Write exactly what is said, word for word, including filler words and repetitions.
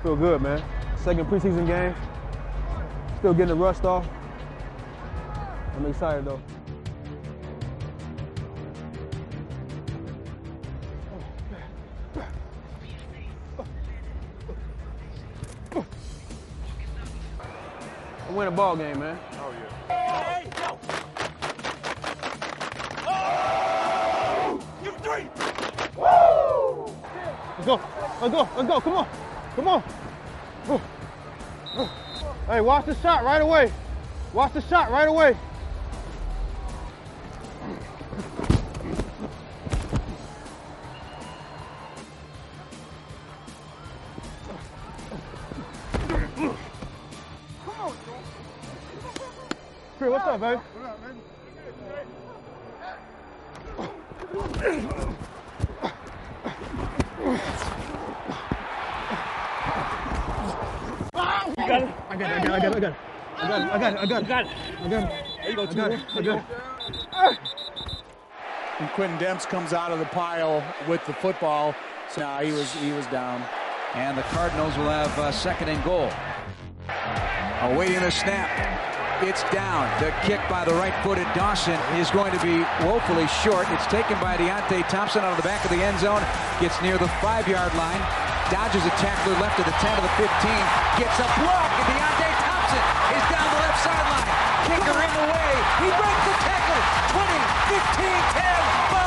Feel good, man. Second preseason game. Still getting the rust off. I'm excited, though. I win a ball game, man. Oh, yeah. Hey, go! Oh! You three! Woo! Let's go. Let's go. Let's go. Come on. Come on. Oh. Oh. Hey, watch the shot right away. Watch the shot right away. Chris, what's up, baby? What up, man? You got it. I got it. I got it. I got it. I got it. I got it. I got it. I got it. I got it. I got it. There you go. I got it. I got it. And Quentin Demps comes out of the pile with the football. So now he was he was down. And the Cardinals will have uh, second and goal. Awaiting the snap. It's down. The kick by the right-footed Dawson is going to be woefully short. It's taken by Deontay Thompson out of the back of the end zone. Gets near the five-yard line. Dodges a tackler left to the ten to the fifteen. Gets a block, and Deontay Thompson is down the left sideline. Kicker in the way. He breaks the tackle. twenty, fifteen, ten,